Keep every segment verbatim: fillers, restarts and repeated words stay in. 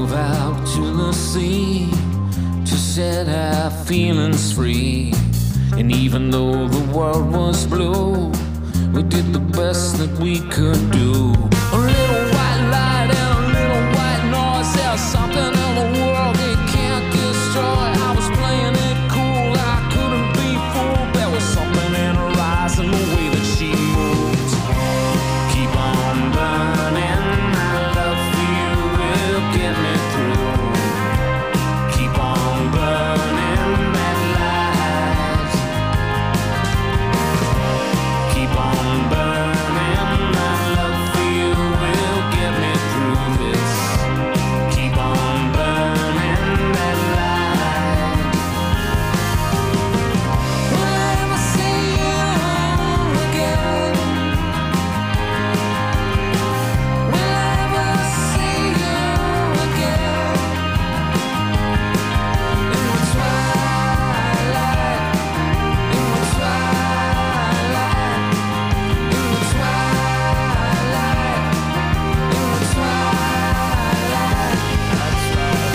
drove out to the sea to set our feelings free. And even though the world was blue, we did the best that we could do. A little white light and a little white noise. There's something in the world it can't destroy. I was playing it cool, I couldn't be fooled. There was something in her eyes and the way that she moved. Keep on burning, my love for you will get me through. Keep on burning that light. Keep on burning, my love for you will get me through this. Keep on burning that light. Will I ever see you again? Will I ever see you again? In the twilight, in the twilight, in the twilight, in the twilight. That's right.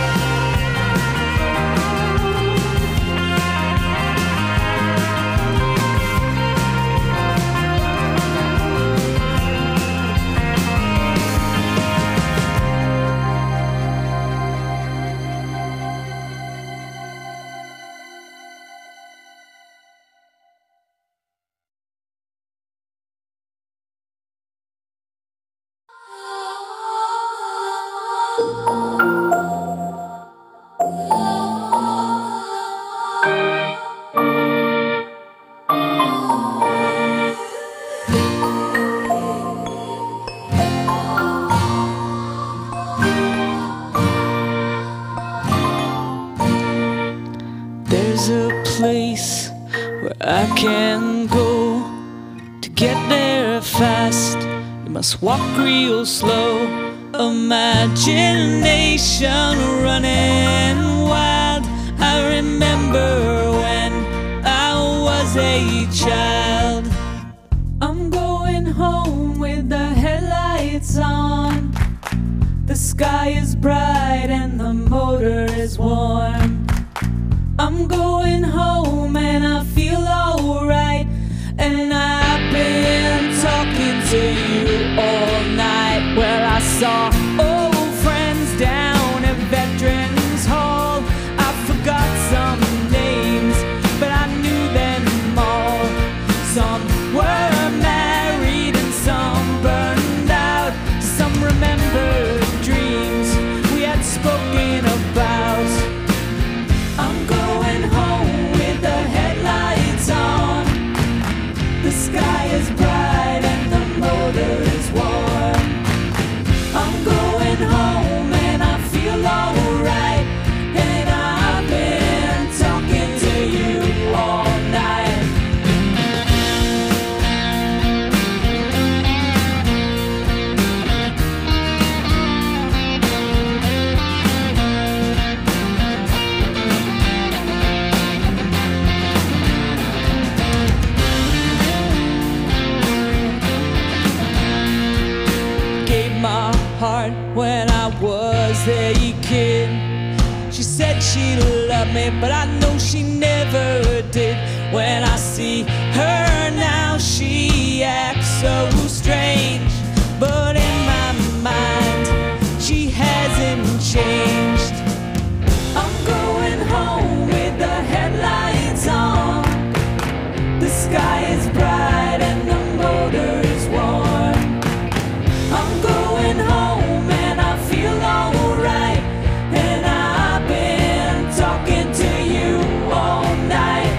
There's a place where I can go to get there fast. You must walk real slow. Imagination running wild. I remember when I was a child. I'm going home with the headlights on. The sky is bright and the motor is warm. I'm going home and I feel alright. And I've been talking to you all night. Well, I saw old friends down at Veterans Hall. I forgot some names, but I knew them all. Some were married and some burned out. Some remembered dreams we had spoken about. I'm going home with the headlights on. The sky is bright and the motor is warm. I'm going home and I feel alright. And I've been talking to you all night. Gave my heart when I was a kid. She said she loved me, but I know she never did. When I see her now, she acts so strange. But in my mind, she hasn't changed. I'm going home with the headlights on. The sky is bright and the motor is warm. I'm going home and I feel alright. And I've been talking to you all night.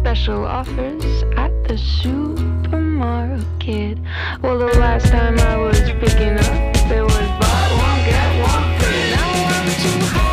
special offers at the supermarket. Well, the last time I was picking up, there was buy one, get one free. Now I'm too high.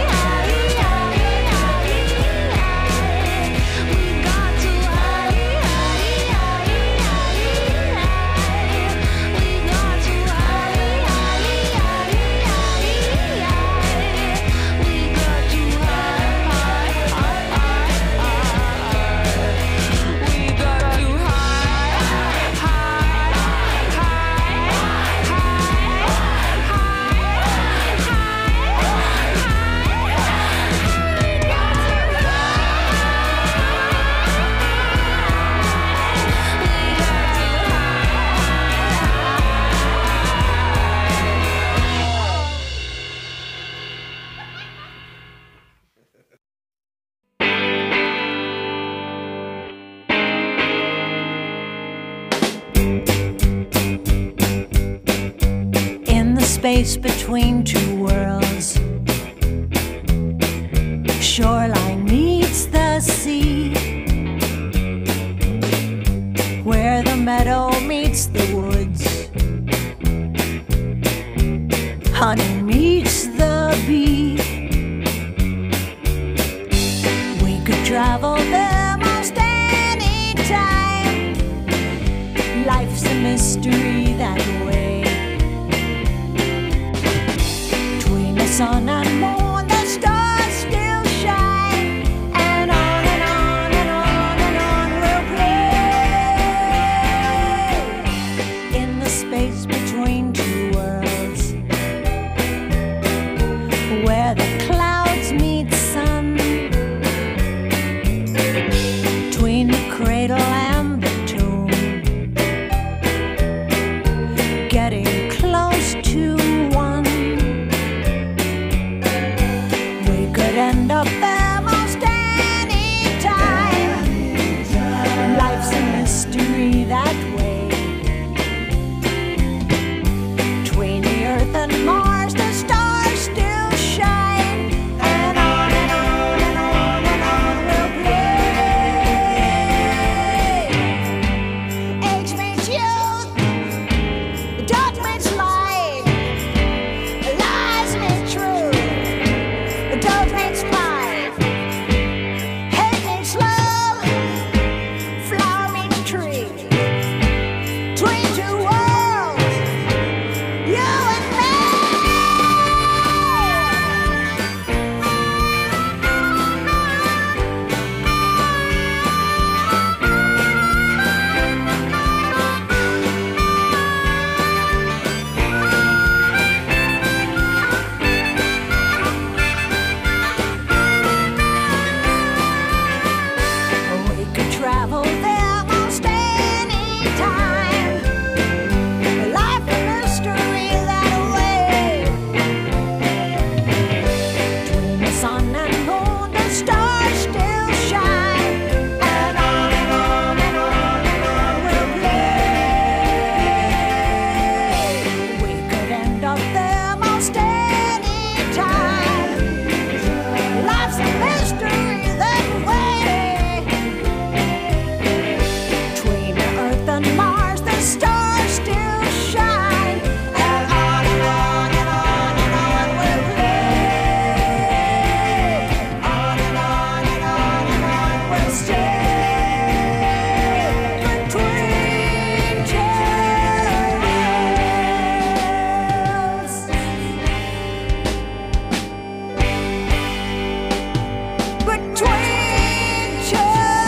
Space between two worlds, shoreline meets the sea, where the meadow meets the woods, honey meets the bee. We could travel there most any time. Life's a mystery that way. Sun and moon, the stars still shine, and on and on and on and on we'll play in the space between two worlds, where the clouds meet sun, between the cradle and the tomb, getting close to one. End up there most any time. Life's a mystery that way. Between the earth and Mars, the stars still shine, and on and on and on and on we'll play. Age meets youth, dark meets light, lies meet truth. Dove meets life, hate meets love, flower meets tree. Between two worlds, you and me. Travel there most any time. Life a mystery that way. Between the sun and moon, the stars still shine, and on and on and on and on we'll play. We could end up there most any time. Life's a mystery that way. And Mars, the stars still shine, and on and on and on and on we'll play. On and on and on and on we'll stay between two worlds. Between two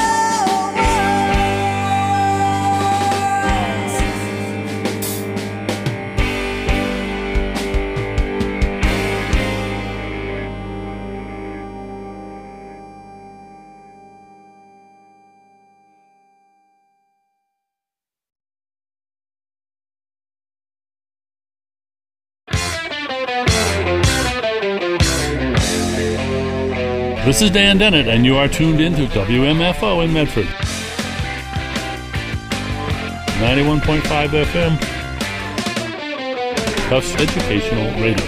This is Dan Dennett, and you are tuned in to W M F O in Medford. ninety-one point five F M. Tufts Educational Radio.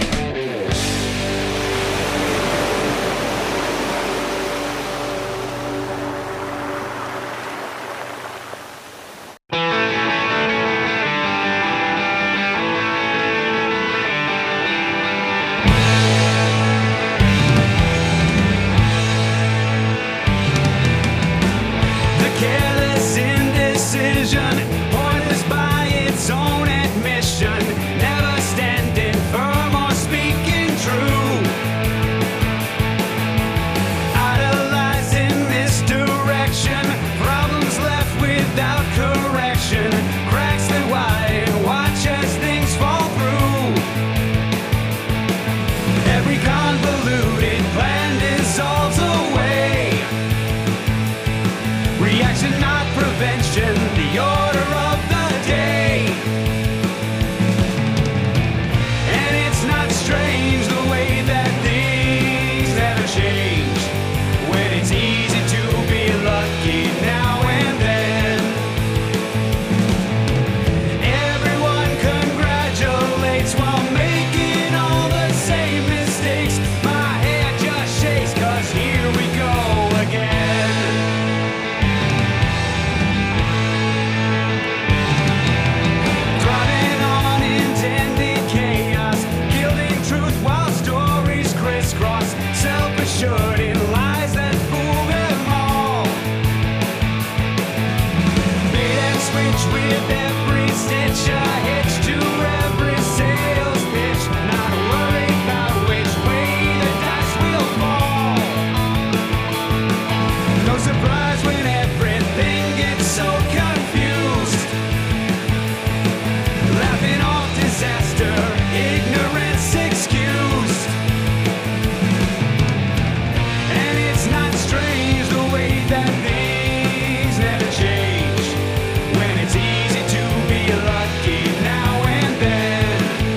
careless indecision, pointless by its own admission, never standing firm or speaking true. Idolizing misdirection, problems left without correction, cracks that widen, watch as things fall through. Every convoluted plan dissolves away. Reaction, not prevention, the order of the day. And it's not strange the way that things never change, when it's easy to be lucky now and then. Everyone congratulates while making all the same mistakes. My head just shakes, 'cause here we go again. Driving on intended chaos, gilding truth while stories crisscross, self-assured in lies that fool them all. Bait and switch with every stitch, a hitch to every sales pitch, not worried about which way the dice will fall. No surprise when everything gets so confused, laughing off disaster, ignorance excused. And it's not strange the way that things never change, when it's easy to be lucky now and then.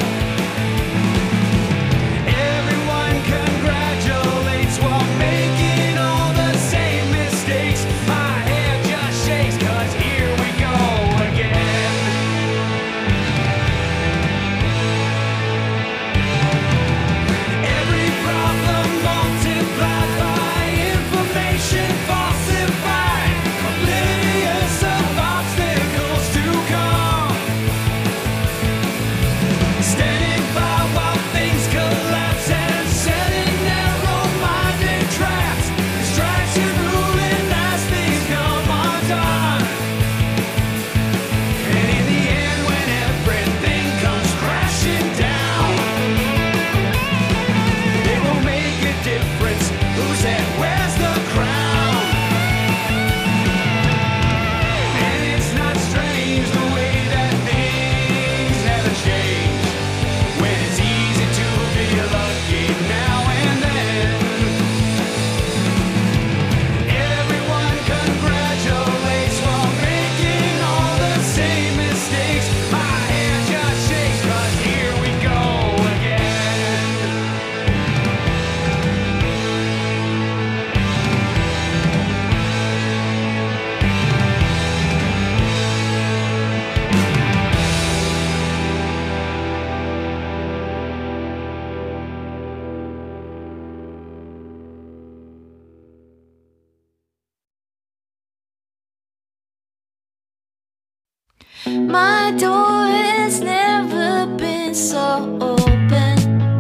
Everyone congratulates while making all the same mistakes. My head just shakes, 'cause here we go again. Every problem multiplied by information falsified, oblivious of obstacles to come. Standing by while things collapse and setting narrow-minded traps. Distraction ruling as things come undone. And in the end, when everything comes crashing down, it won't make a difference whose head wears the crown. And it's not strange the way that things never change, when it's easy to be lucky now and then. Everyone congratulates while making all the same mistakes. My head just shakes, 'cause here we go again. My door has never been so open.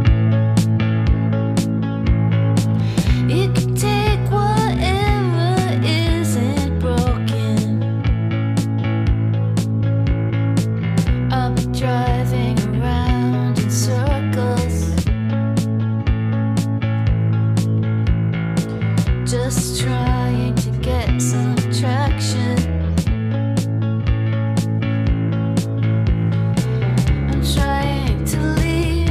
You can take whatever isn't broken. I'll be driving around in circles, just trying to get some traction. I'm trying to leave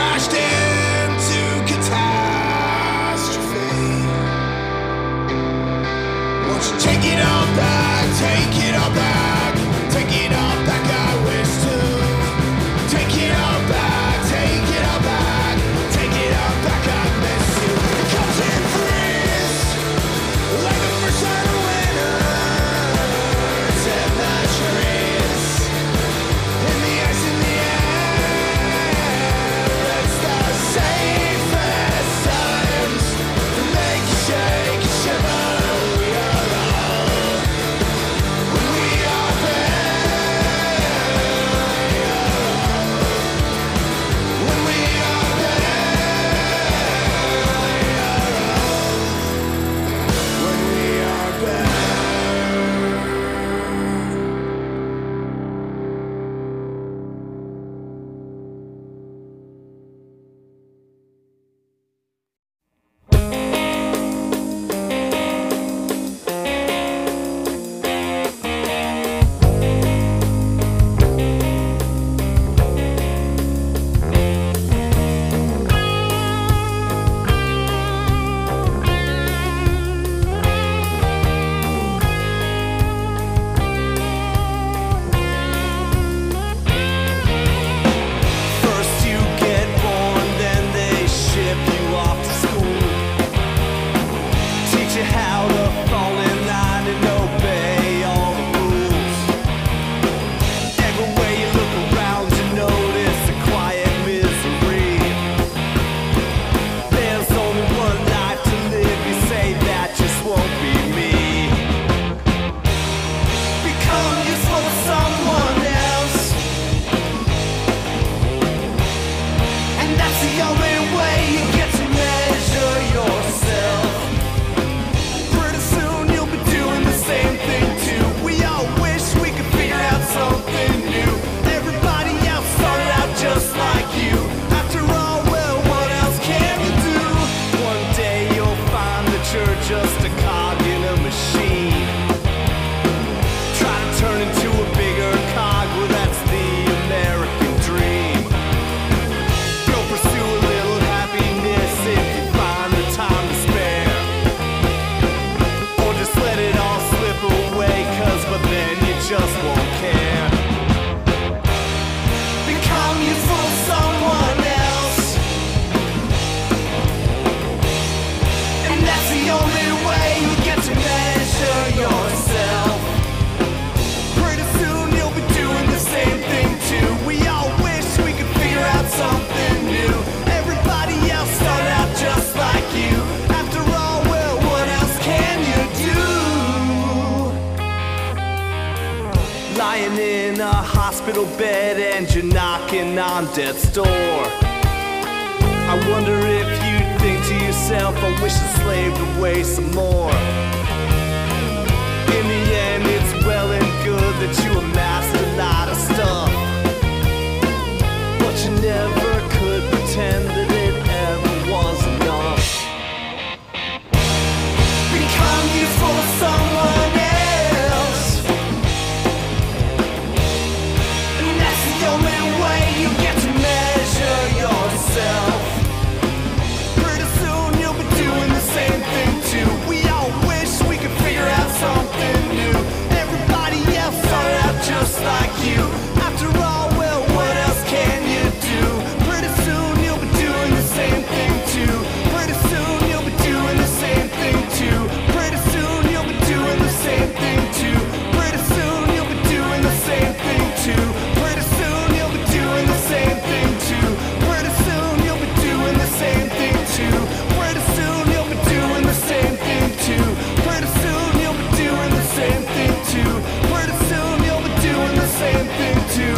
crashed into catastrophe. Won't you take it all back, take it all back, take it all back, I wish to. Take it all back, take it all back, take it all back, I miss you. It comes in freeze, like the first sign of winter. And the trees, and the ice in the air. It's the safest times to make you shake and shiver. We are all, we are there. When we are there, when we are there. First you get born, then they ship you off to school. Teach you how to fall in line and obey all the rules. Everywhere you look around, you notice the quiet misery. There's only one life to live, you say that just won't be me. Become useful to someone else. And that's the only way you get to measure yourself. Pretty soon you'll be doing the same thing too. We all wish we could figure out something new. Everybody else started out just like you. After all, well, what else can you do? One day you'll find that you're just a cog in a machine. Try to turn into a bigger cog, well, that's the American dream. Go pursue a little happiness if you find the time to spare. Or just let it all slip away, cause but then you just won't care. Become useful to someone else. And that's the only way you get to measure yourself. Pretty soon you'll be doing the same thing too. We all wish we could figure out something new. Everybody else started out just like you. After all, well, what else can you do? Lying in a hospital bed and you're knocking on death's door. I wonder if you think to yourself, I wish I slaved away some more. In the end, it's well and good that you amassed a lot of stuff, but you never could pretend that it ever was enough. Become useful to someone else, and that's the only way you get to measure yourself. Pretty soon you'll be doing the same thing too. We all wish we could figure out something new. Everybody else started out just like you. After all, well, what else can you do? Pretty soon you'll be doing the same thing too. Pretty soon you'll be doing the same thing too. Pretty soon you'll be doing the same thing too. Pretty soon you'll be doing the same thing too. Pretty soon you'll be doing the same thing too. Pretty soon you'll be doing the same thing too. Pretty soon you'll be doing the same thing too. Pretty soon you'll be doing the same thing too. Pretty soon you'll be doing the same thing too.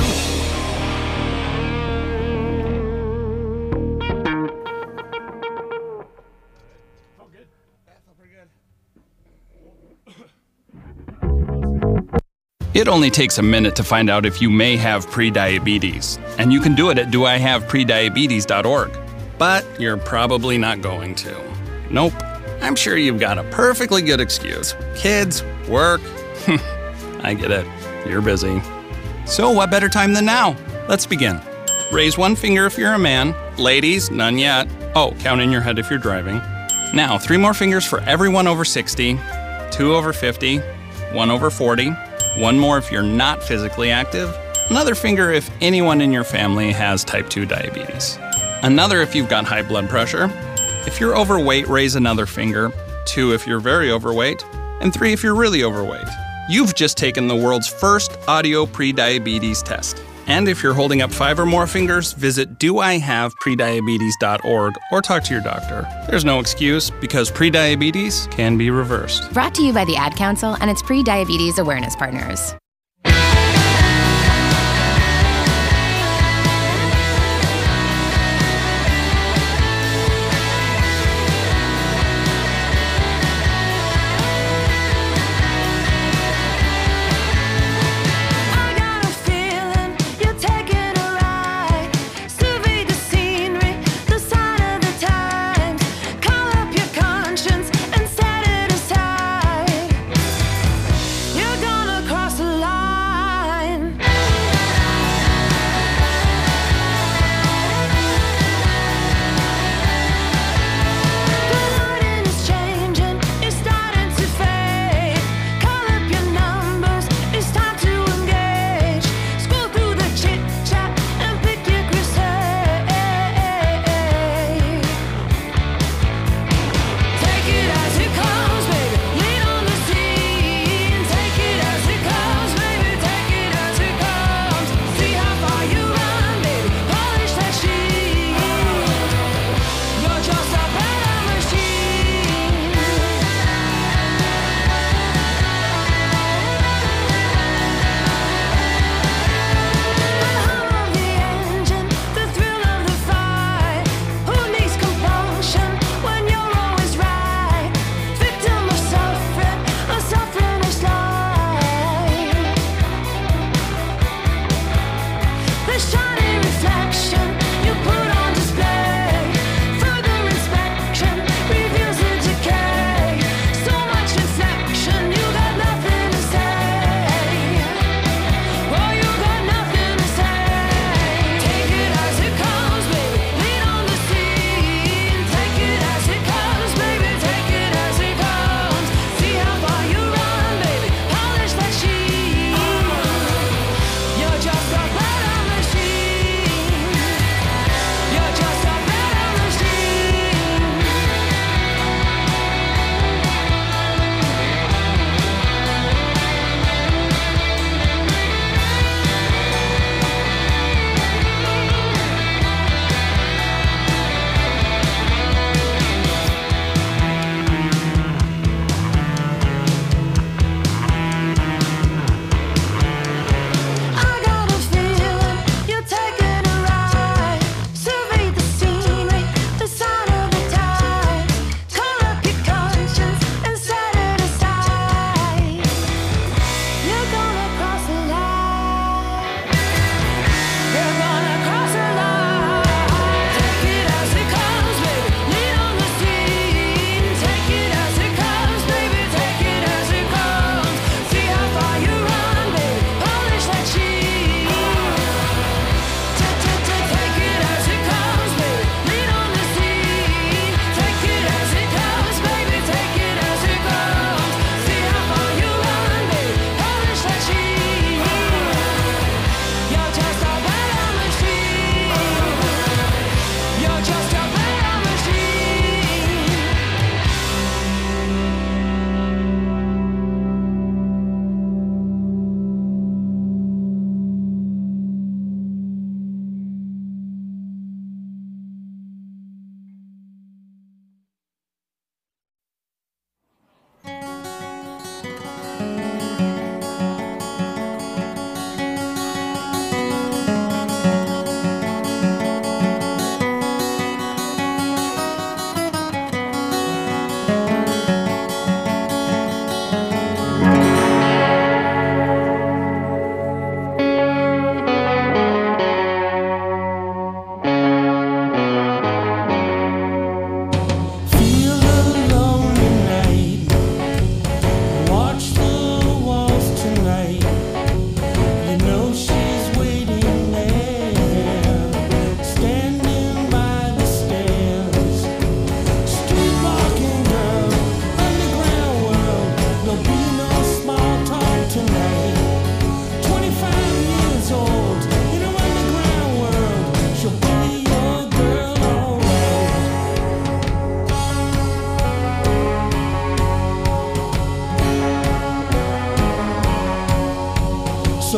It only takes a minute to find out if you may have prediabetes, and you can do it at do I have prediabetes dot org. But you're probably not going to. Nope. I'm sure you've got a perfectly good excuse. Kids, work. I get it. You're busy. So what better time than now? Let's begin. Raise one finger if you're a man. Ladies, none yet. Oh, count in your head if you're driving. Now, three more fingers for everyone over sixty, two over fifty, one over forty, one more if you're not physically active, another finger if anyone in your family has type two diabetes, another if you've got high blood pressure. If you're overweight, raise another finger, two if you're very overweight, and three if you're really overweight. You've just taken the world's first audio prediabetes test. And if you're holding up five or more fingers, visit do I have prediabetes dot org or talk to your doctor. There's no excuse because prediabetes can be reversed. Brought to you by the Ad Council and its pre-diabetes awareness partners. You're gonna cross the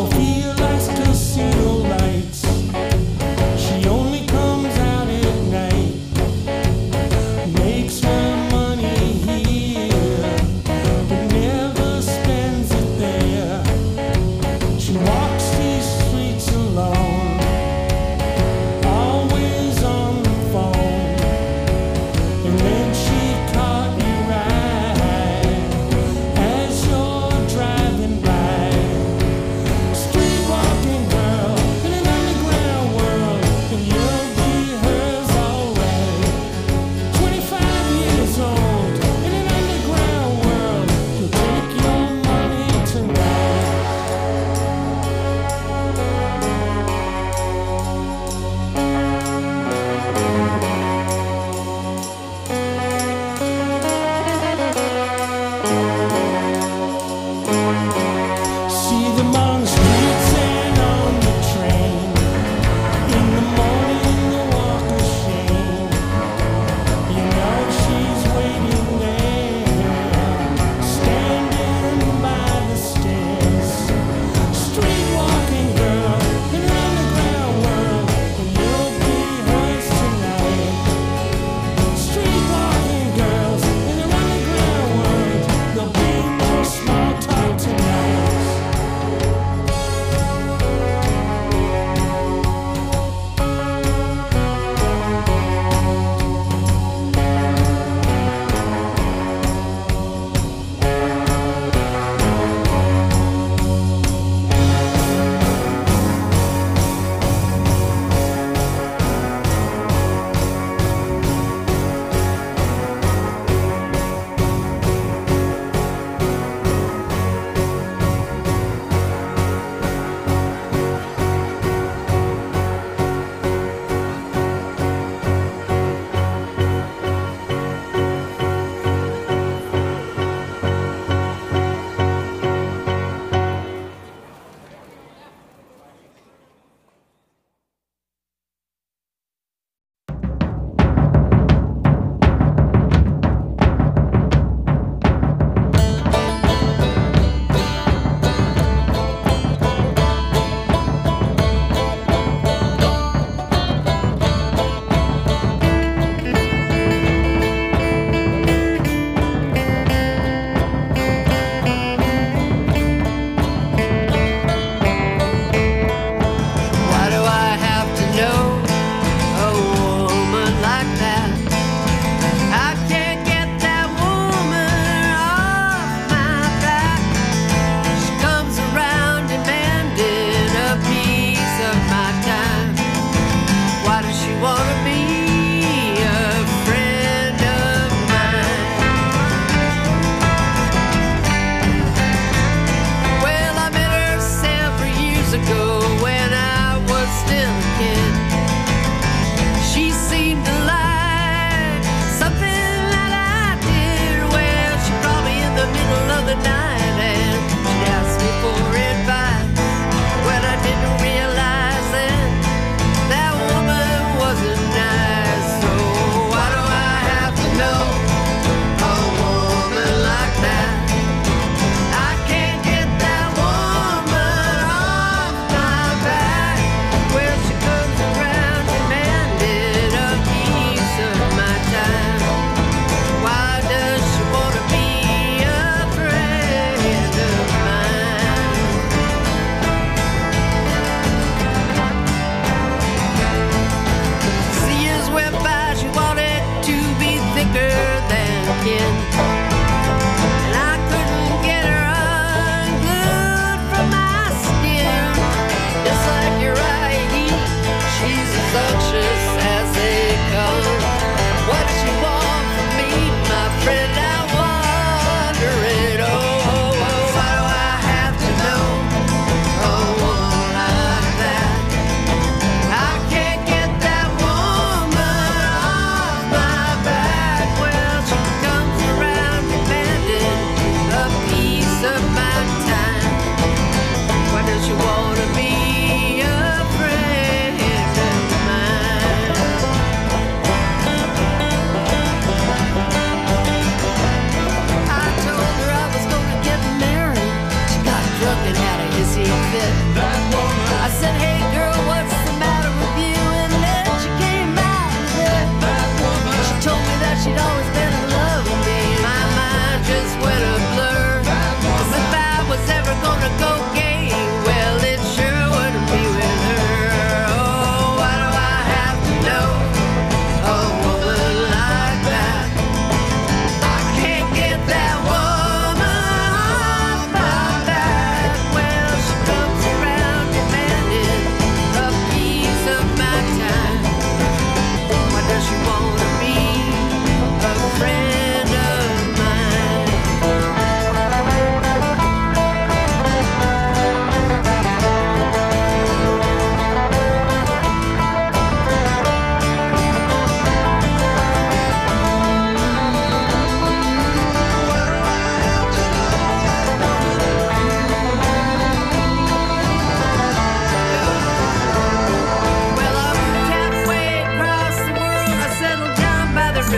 Sophia likes casino lights. She only comes out at night. Makes her money here, but never spends it there. She walks these streets alone, always on the phone. And then she caught your eye as you're driving by. Street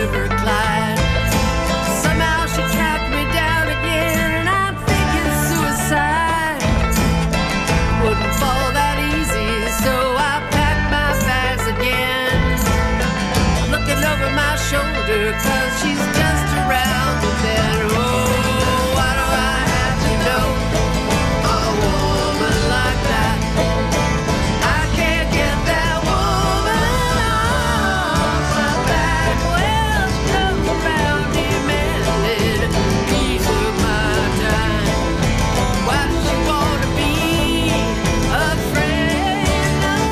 River Clyde. Somehow she tracked me down again, and I'm thinking suicide wouldn't fall that easy, so I packed my bags again, looking over my shoulder, cause she's just around the bend. Oh, why do I have to know a woman like that? I can't get that woman off my back. Well, she comes around demanding a piece of my time. Why does she want to be a friend of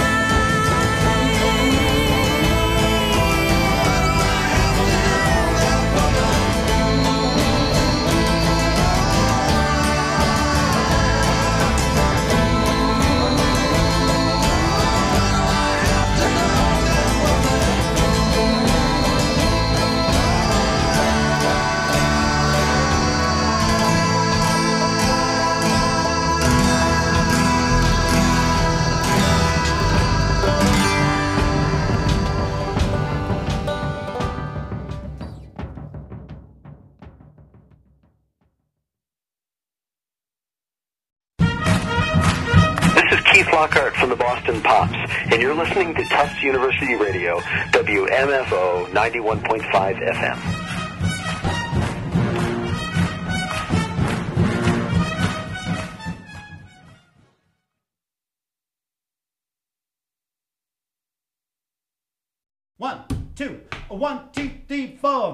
This is Keith Lockhart from the Boston Pops, and you're listening to Tufts University Radio, W M F O ninety-one point five F M. One, two, one, two, three, four.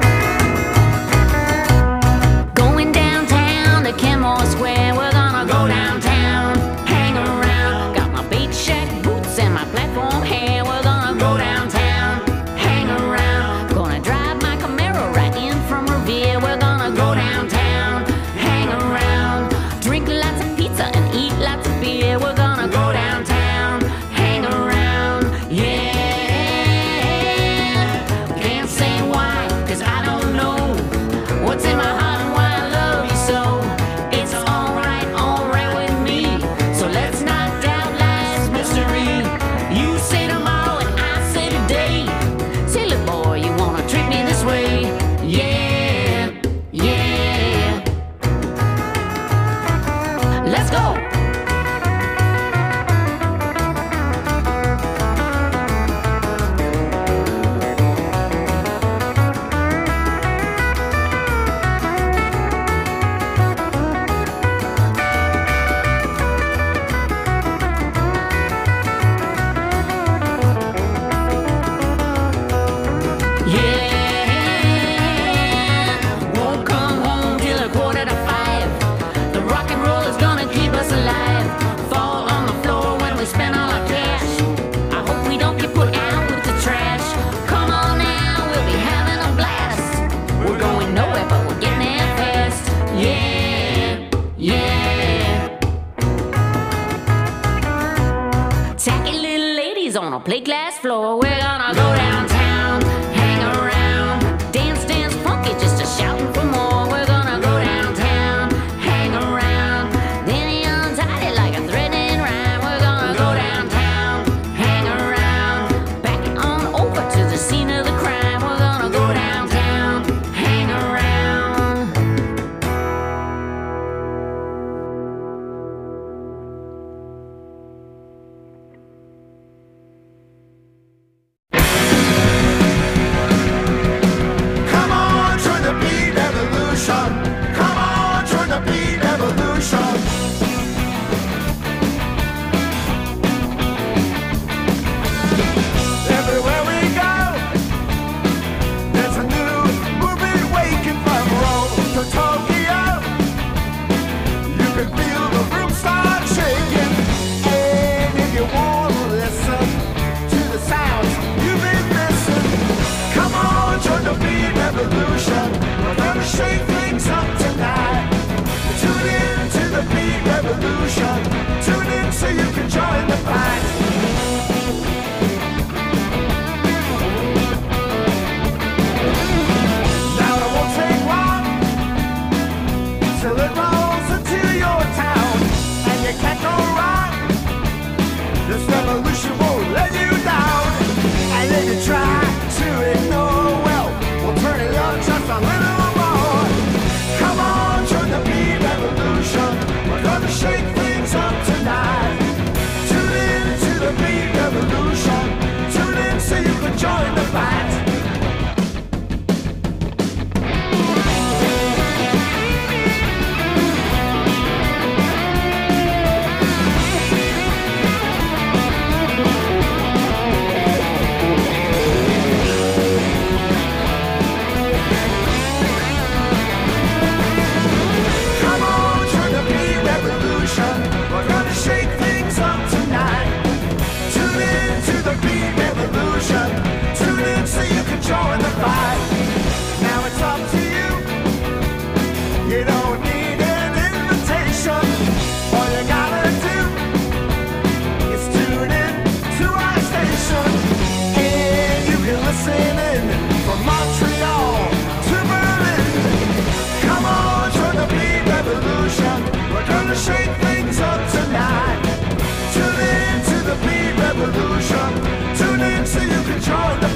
Going downtown to Kenmore Square, we're gonna go downtown, hang around. Got my beach shack boots and my platform hair, we're gonna go downtown, hang around. Gonna drive my Camaro right in from Revere, we're gonna go downtown, hang around. Drink lots of pizza and eat lots of beer, we're gonna go downtown, hang around, yeah. Can't say why, cause I don't know what's in my heart and why I love you so. It's alright, alright with me, so let's not doubt life's mystery. You say tomorrow and I say today. Say, look boy, you wanna treat me this way? Yeah, yeah. Let's go. Yeah, won't come home till a quarter to five. The rock and roll is gonna keep us alive. Fall on the floor when we spend all our cash. I hope we don't get put out with the trash. Come on now, we'll be having a blast. We're going nowhere, but we're getting there fast. Yeah, yeah. Tacky little ladies on a plate glass floor. We're gonna go downtown, hang around, dance, dance funky just a shouting for more. We're gonna go downtown, hang around, then untie it like a threatening rhyme. We're gonna go downtown, hang around, back on over to the scene of the crime. We're gonna go downtown, hang around.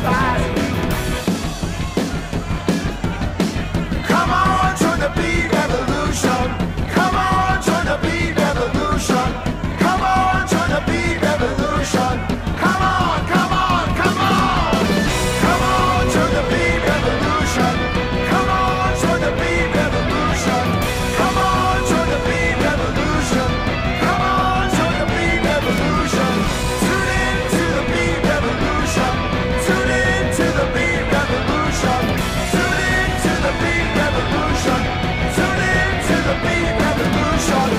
fight. Come on, join the beat revolution. Come on, join the beat revolution. Come on, join the beat revolution. Come on, come on, come on. Come on, join the beat revolution. Come on, join the beat revolution. Come on, join the beat revolution. Come on, join the beat revolution. Tune in to the beat revolution. Tune in to the beat revolution. Tune in to the beat revolution. Tune in to the beat revolution.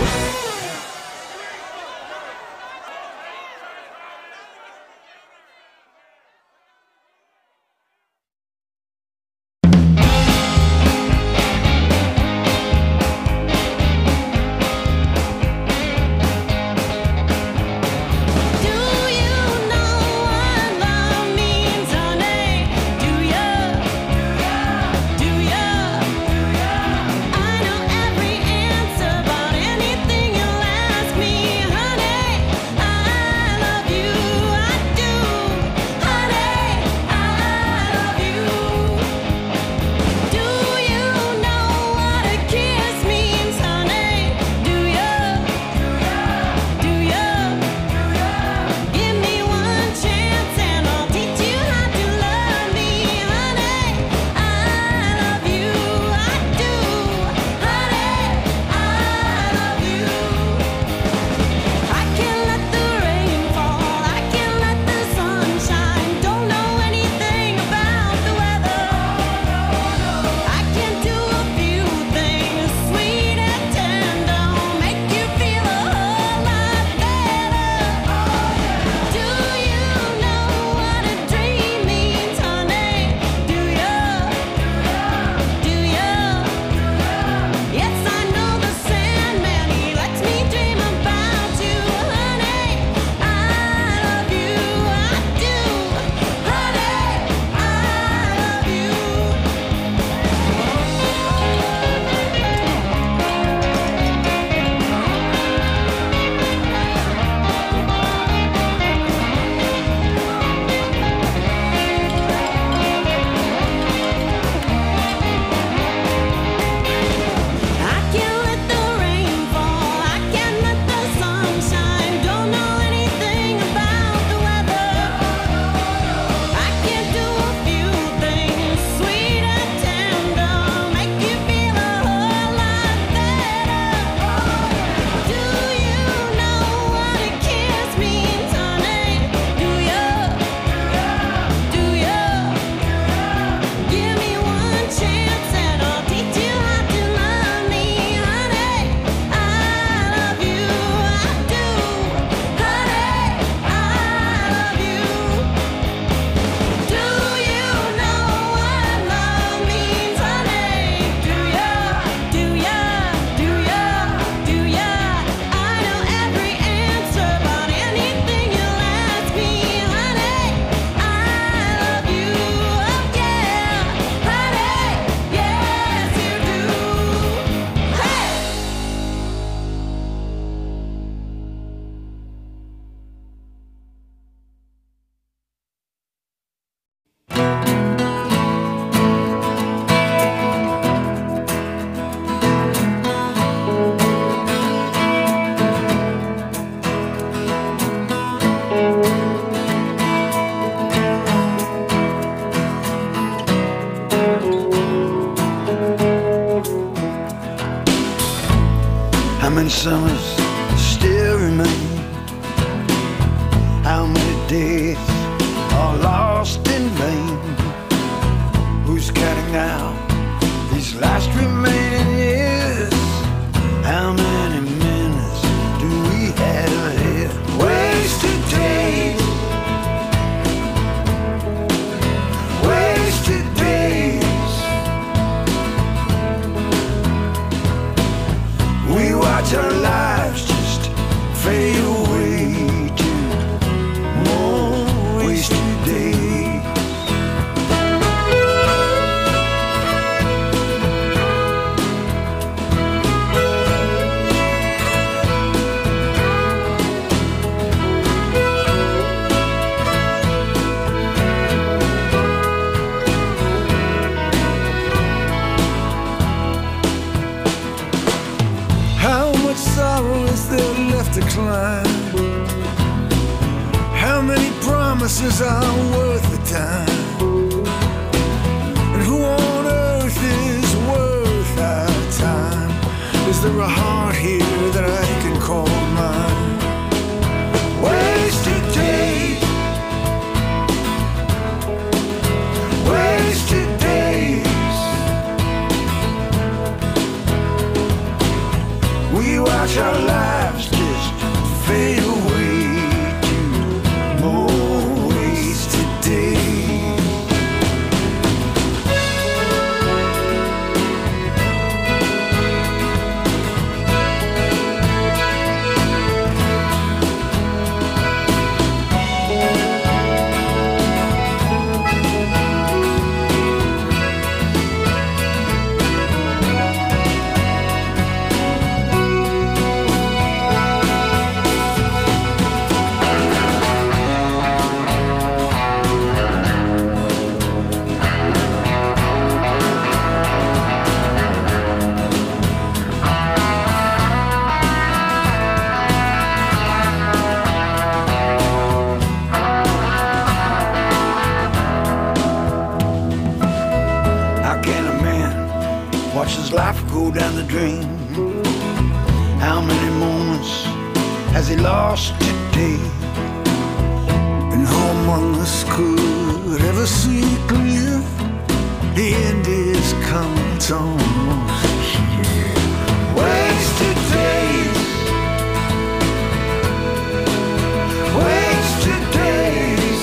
How many summers still remain? How many days are lost in vain? Who's counting out these last remaining years? How many minutes do we have ahead? Wasted days, wasted days. We watch our lives just fade away to more wasted days. chances are worth the time. And who on earth is worth our time? Is there a heart here that I can call mine? Wasted days, wasted days. We watch our lives just fade away to more wasted days. His life go down the drain. How many moments has he lost today? And who among us could ever see clear? The end is coming, it's almost here. Wasted days, wasted days.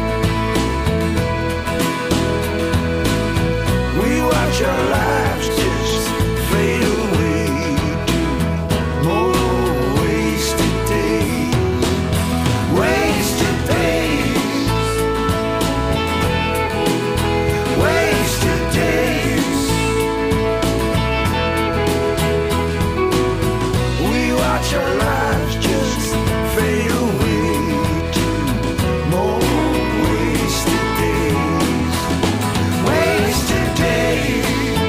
We watch our lives just fade away to more wasted days. Wasted days, wasted days. We watch our lives just fade away to more wasted days. Wasted days.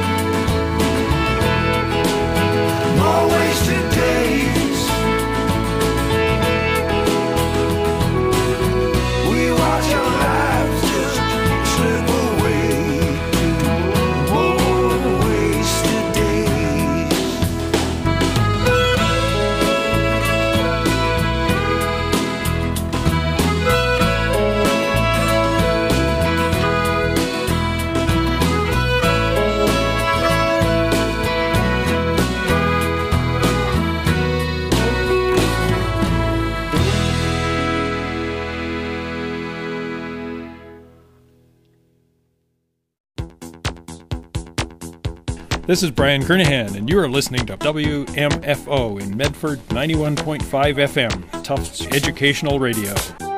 More wasted days. We watch our lives just slip away to more wasted days. This is Brian Kernahan, and you are listening to W M F O in Medford, ninety-one point five F M, Tufts Educational Radio.